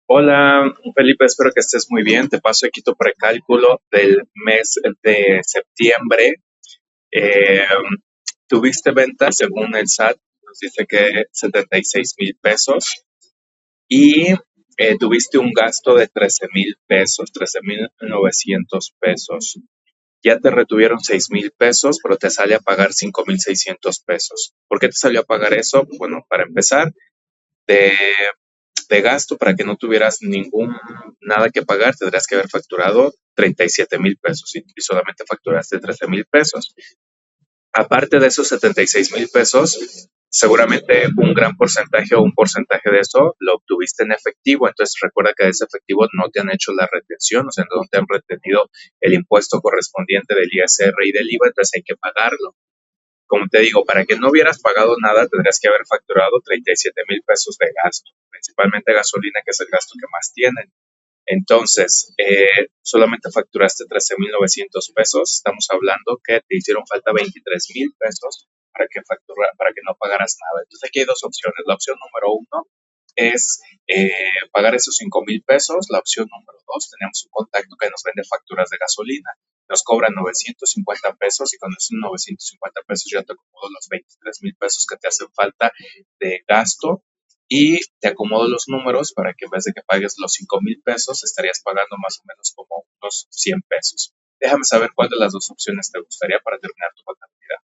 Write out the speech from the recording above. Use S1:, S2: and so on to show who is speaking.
S1: Hola, Felipe, espero que estés muy bien. Te paso aquí tu precálculo del mes de septiembre. Eh, Tuviste ventas según el SAT, nos dice que 76,000 pesos y tuviste un gasto de 13,000 pesos, 13,900 pesos. Ya te retuvieron 6,000 pesos, pero te sale a pagar 5,600 pesos. ¿Por qué te salió a pagar eso? Bueno, para empezar, de gasto para que no tuvieras nada que pagar, tendrías que haber facturado 37,000 pesos y solamente facturaste 13,000 pesos. Aparte de esos 76,000 pesos, seguramente un gran porcentaje o un porcentaje de eso lo obtuviste en efectivo. Entonces recuerda que de ese efectivo no te han hecho la retención, o sea, no te han retenido el impuesto correspondiente del ISR y del IVA, entonces hay que pagarlo. Como te digo, para que no hubieras pagado nada, tendrías que haber facturado 37,000 pesos de gasto, principalmente gasolina, que es el gasto que más tienen. Entonces, solamente facturaste 13,900 pesos. Estamos hablando que te hicieron falta 23,000 pesos para que no pagaras nada. Entonces, aquí hay dos opciones. La opción número uno es pagar esos 5,000 pesos. La opción número dos, tenemos un contacto que nos vende facturas de gasolina. Nos cobran 950 pesos y con esos 950 pesos ya te acomodo los 23,000 pesos que te hacen falta de gasto y te acomodo los números para que en vez de que pagues los 5,000 pesos, estarías pagando más o menos como unos 100 pesos. Déjame saber cuál de las dos opciones te gustaría para terminar tu contabilidad.